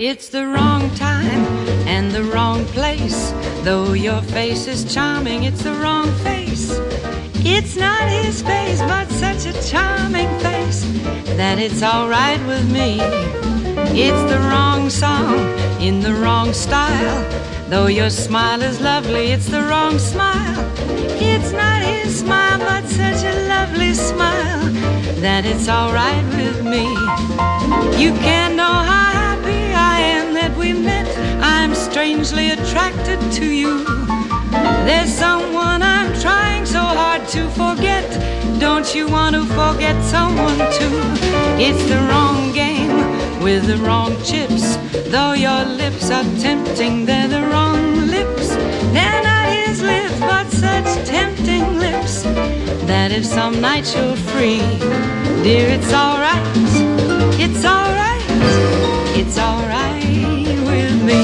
It's the wrong time and the wrong place. Though your face is charming, it's the wrong face. It's not his face, but such a charming face that it's all right with me. It's the wrong song in the wrong style. Though your smile is lovely, it's the wrong smile. It's not his smile, but such a lovely smile that it's all right with me. You can't know how happy I am that we met. I'm strangely attracted to you. There's someone I'm trying so hard to forget. Don't you want to forget someone too? It's the wrong game with the wrong chips. Though your lips are tempting, they're the wrong lips. They're not his lips, but such tempting lips that if some night you're free, dear, it's all right. It's all right. It's all right with me.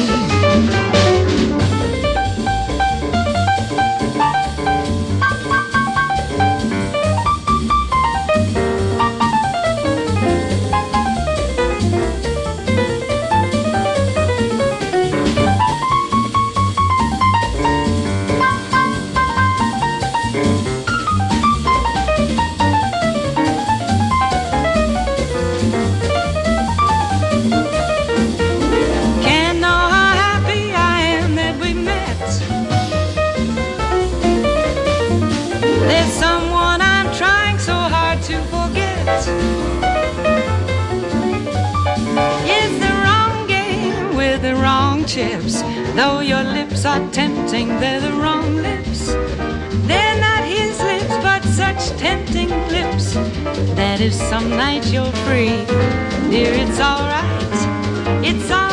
Chips. Though your lips are tempting, they're the wrong lips. They're not his lips, but such tempting lips that if some night you're free, dear, it's all right. It's all